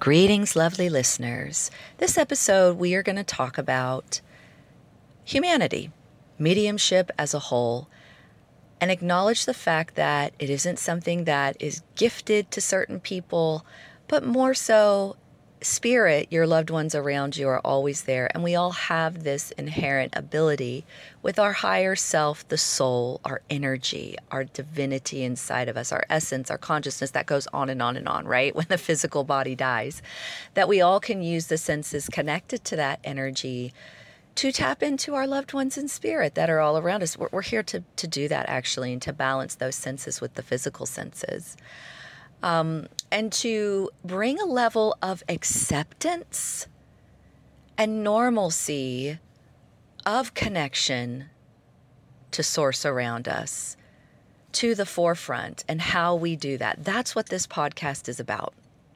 Greetings, lovely listeners. This episode, we are going to talk about humanity, mediumship as a whole, and acknowledge the fact that it isn't something that is gifted to certain people, but more so, spirit, your loved ones around you are always there. And we all have this inherent ability with our higher self, the soul, our energy, our divinity inside of us, our essence, our consciousness that goes on and on and on, right? When the physical body dies, that we all can use the senses connected to that energy to tap into our loved ones in spirit that are all around us. We're here to do that, actually, and to balance those senses with the physical senses. And to bring a level of acceptance and normalcy of connection to source around us to the forefront, and how we do that. That's what this podcast is about.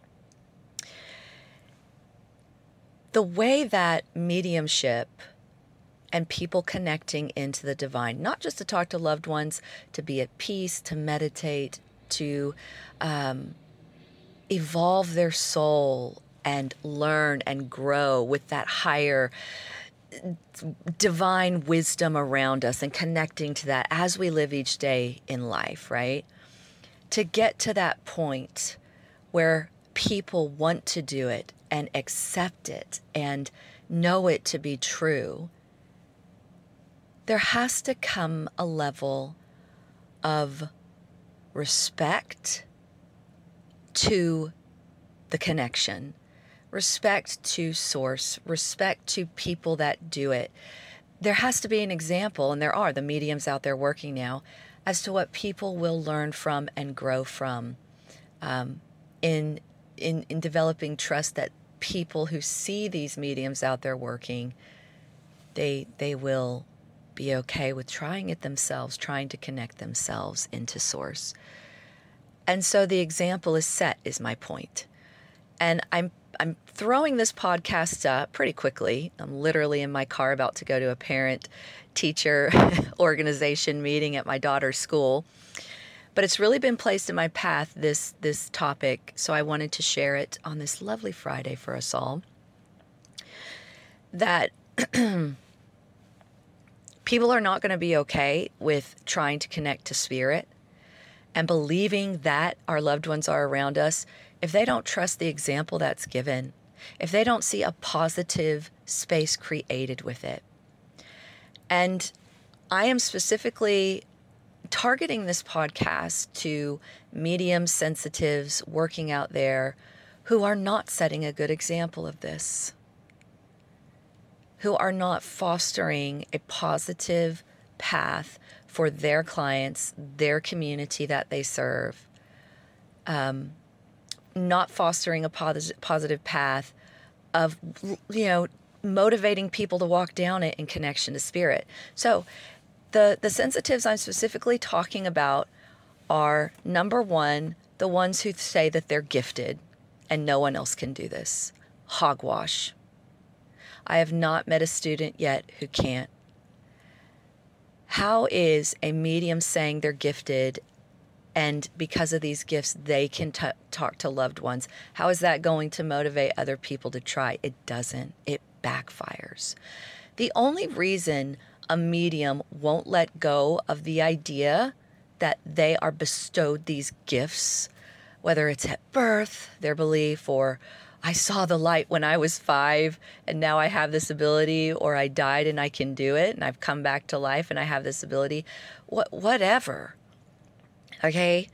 The way that mediumship and people connecting into the divine, not just to talk to loved ones, to be at peace, to meditate, to evolve their soul and learn and grow with that higher divine wisdom around us and connecting to that as we live each day in life, right? To get to that point where people want to do it and accept it and know it to be true, there has to come a level of respect to the connection, respect to source, respect to people that do it. There has to be an example, and there are the mediums out there working now, as to what people will learn from and grow from in developing trust that people who see these mediums out there working, they will be okay with trying it themselves, trying to connect themselves into source. And so the example is set, is my point. And I'm throwing this podcast up pretty quickly. I'm literally in my car about to go to a parent-teacher organization meeting at my daughter's school. But it's really been placed in my path, this topic, so I wanted to share it on this lovely Friday for us all. That people are not going to be okay with trying to connect to spirit and believing that our loved ones are around us if they don't trust the example that's given, if they don't see a positive space created with it. And I am specifically targeting this podcast to medium sensitives working out there who are not setting a good example of this, who are not fostering a positive path for their clients, their community that they serve, not fostering a positive path of, motivating people to walk down it in connection to spirit. So the sensitives I'm specifically talking about are, number one, the ones who say that they're gifted and no one else can do this. Hogwash. I have not met a student yet who can't. How is a medium saying they're gifted and because of these gifts they can talk to loved ones? How is that going to motivate other people to try? It doesn't. It backfires. The only reason a medium won't let go of the idea that they are bestowed these gifts, whether it's at birth, their belief, or I saw the light when I was 5 and now I have this ability, or I died and I can do it and I've come back to life and I have this ability, whatever. Okay?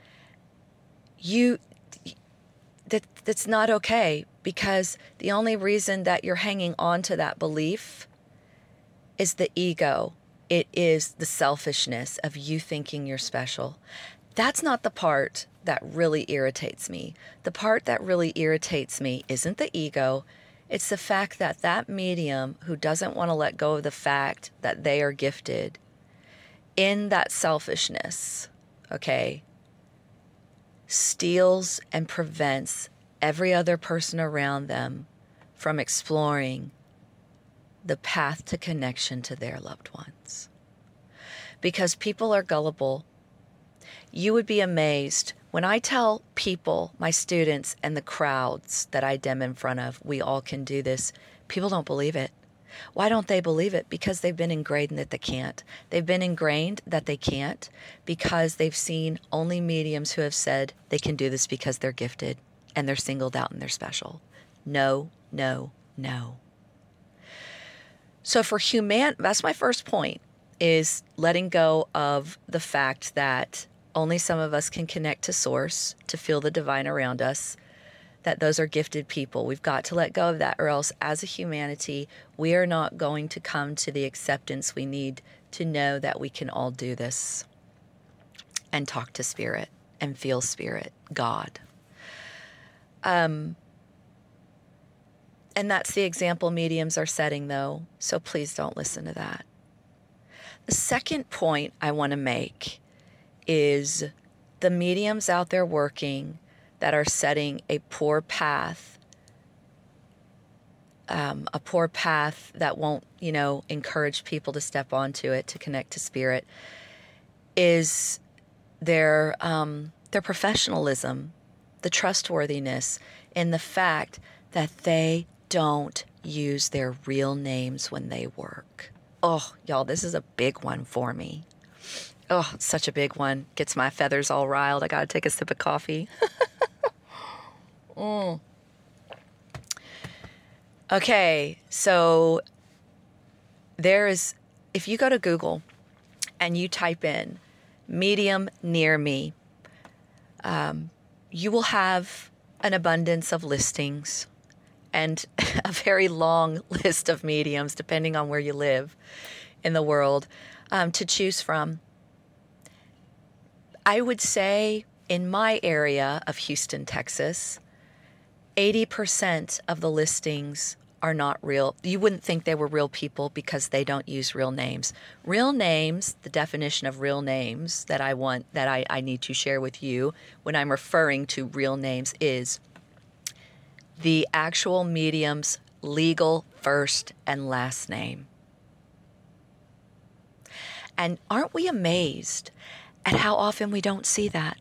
That's not okay, because the only reason that you're hanging on to that belief is the ego. It is the selfishness of you thinking you're special. That's not the part that really irritates me. The part that really irritates me isn't the ego. It's the fact that that medium who doesn't want to let go of the fact that they are gifted in that selfishness, okay, steals and prevents every other person around them from exploring the path to connection to their loved ones. Because people are gullible. You would be amazed When I tell people, my students and the crowds that I dem in front of, we all can do this, people don't believe it. Why don't they believe it? Because they've been ingrained that they can't. They've been ingrained that they can't because they've seen only mediums who have said they can do this because they're gifted and they're singled out and they're special. No, no, no. So that's my first point, is letting go of the fact that only some of us can connect to source to feel the divine around us, that those are gifted people. We've got to let go of that, or else as a humanity, we are not going to come to the acceptance we need to know that we can all do this and talk to spirit and feel spirit, God. And that's the example mediums are setting, though, so please don't listen to that. The second point I want to make is the mediums out there working that are setting a poor path that won't, encourage people to step onto it, to connect to spirit, is their professionalism, the trustworthiness, and the fact that they don't use their real names when they work. Oh, y'all, this is a big one for me. Oh, it's such a big one. Gets my feathers all riled. I got to take a sip of coffee. Okay, so if you go to Google and you type in medium near me, you will have an abundance of listings and a very long list of mediums, depending on where you live in the world, to choose from. I would say in my area of Houston, Texas, 80% of the listings are not real. You wouldn't think they were real people because they don't use real names. Real names, the definition of real names that I need to share with you when I'm referring to real names is the actual medium's legal first and last name. And aren't we amazed at how often we don't see that?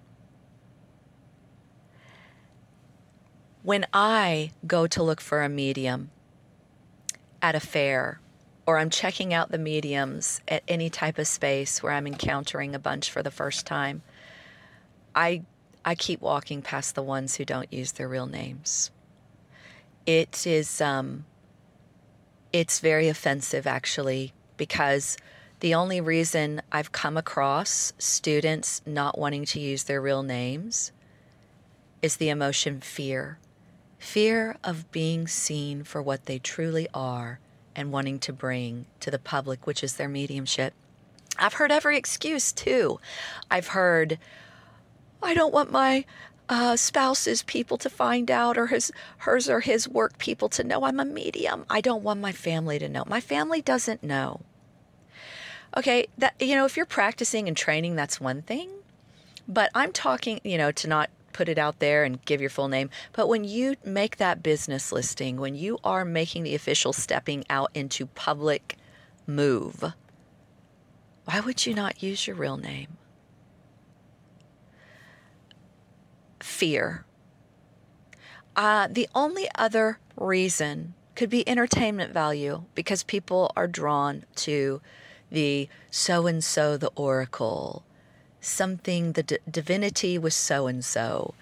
When I go to look for a medium at a fair, or I'm checking out the mediums at any type of space where I'm encountering a bunch for the first time, I keep walking past the ones who don't use their real names. It is, it's very offensive, actually, because the only reason I've come across students not wanting to use their real names is the emotion fear. Fear of being seen for what they truly are and wanting to bring to the public, which is their mediumship. I've heard every excuse, too. I've heard, I don't want my spouse's people to find out, or hers or his work people to know I'm a medium. I don't want my family to know. My family doesn't know. Okay, that, if you're practicing and training, that's one thing. But I'm talking, to not put it out there and give your full name. But when you make that business listing, when you are making the official stepping out into public move, why would you not use your real name? Fear. The only other reason could be entertainment value, because people are drawn to the so-and-so, the oracle, something, the divinity was so-and-so,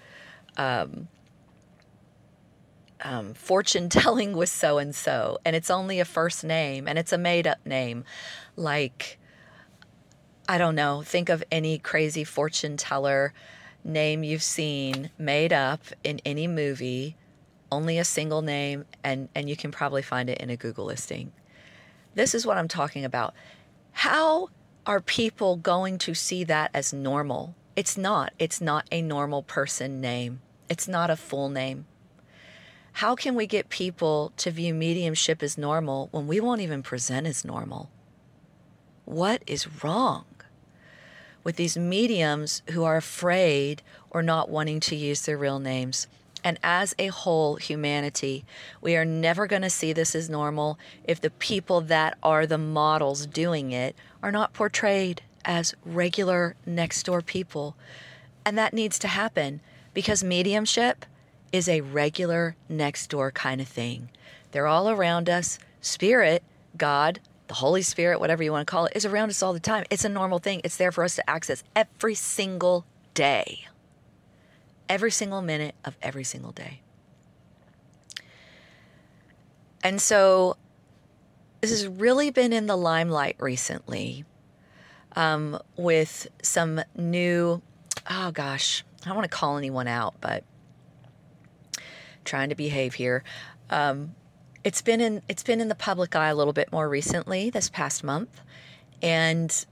fortune telling was so-and-so, and it's only a first name, and it's a made-up name. Like, I don't know, think of any crazy fortune teller name you've seen made up in any movie, only a single name, and you can probably find it in a Google listing. This is what I'm talking about. How are people going to see that as normal? It's not. It's not a normal person name. It's not a full name. How can we get people to view mediumship as normal when we won't even present as normal? What is wrong with these mediums who are afraid or not wanting to use their real names? And as a whole humanity, we are never going to see this as normal if the people that are the models doing it are not portrayed as regular next door people. And that needs to happen because mediumship is a regular next door kind of thing. They're all around us. Spirit, God, the Holy Spirit, whatever you want to call it, is around us all the time. It's a normal thing. It's there for us to access every single day. Every single minute of every single day. And so this has really been in the limelight recently with some new, oh gosh, I don't want to call anyone out, but trying to behave here. It's been in the public eye a little bit more recently this past month, and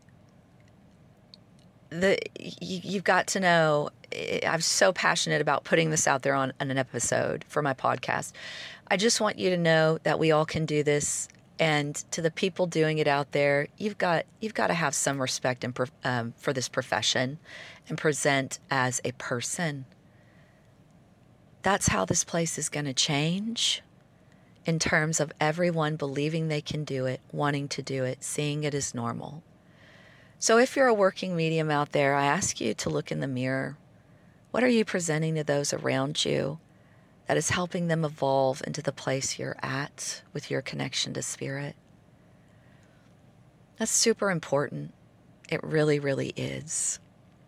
you've got to know, I'm so passionate about putting this out there on an episode for my podcast. I just want you to know that we all can do this, and to the people doing it out there, you've got to have some respect for this profession and present as a person. That's how this place is going to change in terms of everyone believing they can do it, wanting to do it, seeing it as normal. So if you're a working medium out there, I ask you to look in the mirror. What are you presenting to those around you that is helping them evolve into the place you're at with your connection to spirit? That's super important. It really, really is.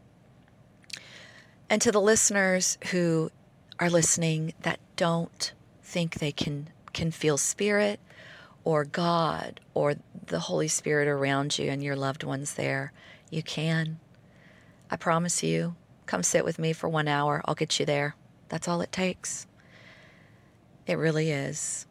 And to the listeners who are listening that don't think they can feel spirit or God or the Holy Spirit around you and your loved ones there, you can. I promise you, come sit with me for 1 hour. I'll get you there. That's all it takes. It really is.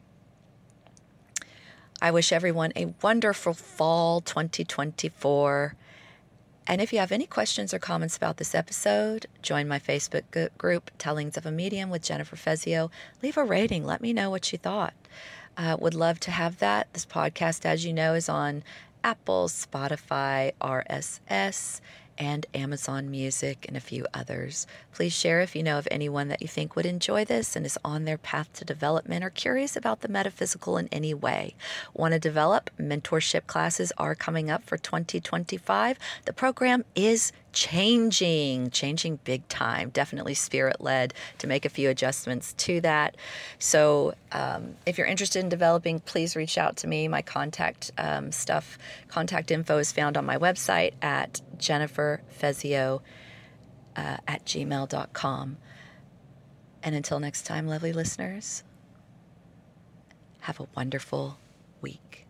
I wish everyone a wonderful fall 2024. And if you have any questions or comments about this episode, join my Facebook group, Tellings of a Medium with Jennifer Fezio. Leave a rating. Let me know what you thought. Would love to have that. This podcast, as you know, is on Apple, Spotify, RSS, and Amazon Music, and a few others. Please share if you know of anyone that you think would enjoy this and is on their path to development or curious about the metaphysical in any way. Want to develop? Mentorship classes are coming up for 2025. The program is changing big time, definitely spirit-led, to make a few adjustments to that. So if you're interested in developing, please reach out to me. My contact info is found on my website at jenniferfezio at gmail.com. And until next time, lovely listeners, have a wonderful week.